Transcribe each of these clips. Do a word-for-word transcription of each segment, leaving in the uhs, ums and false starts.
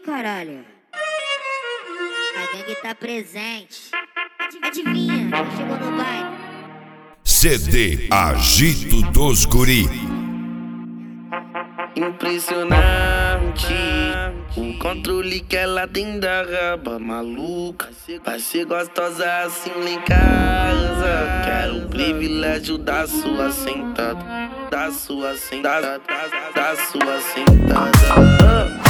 caralho. A gangue tá presente. Adivinha, quem chegou no baile? C D Agito dos Guri. Impressionante o controle que ela tem da raba maluca. Vai ser gostosa assim lá em casa. Quero o privilégio da sua sentada, da sua sentada, da sua sentada.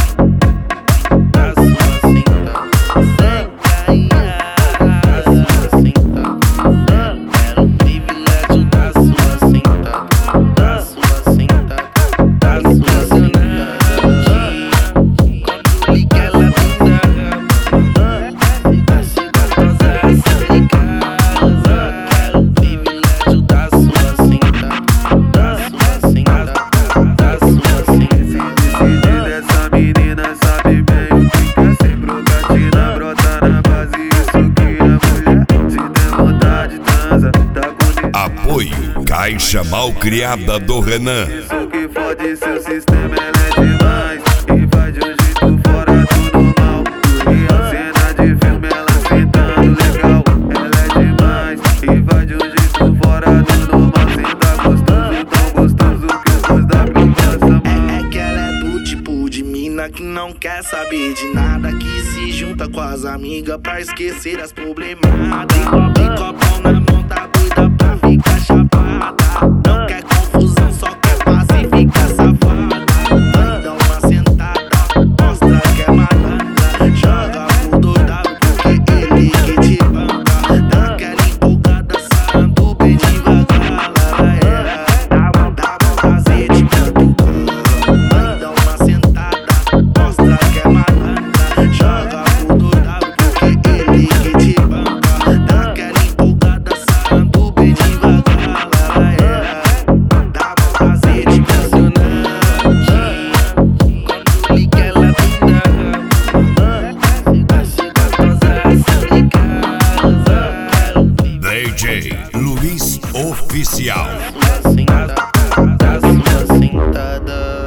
Apoio Caixa Malcriada do Renan. Isso que fode seu sistema, ela é demais e faz de um jeito fora do normal. E a cena de filme ela sentando legal. Ela é demais e faz de um jeito fora do normal. Senta gostoso, tão gostoso que eu gosto da provação. É, é que ela é do tipo de mina que não quer saber de nada, que se junta com as amigas pra esquecer as problemadas. Tem copão na mão, tá doida pra ficar chapada. Não quer confusão, só quer paz e fica safada. Vai dar uma sentada, mostra que é malandra. Joga pro doidado porque ele que te banca. Dá aquela empolgada, sarando bem devagar. É, dá vontade de cantar. Vai dar uma sentada, mostra que é malandra. Joga pro doidado porque ele que te banca. Dá aquela empolgada, sarando bem devagar. D J Luiz Oficial. Da sua sentada, da sua sentada.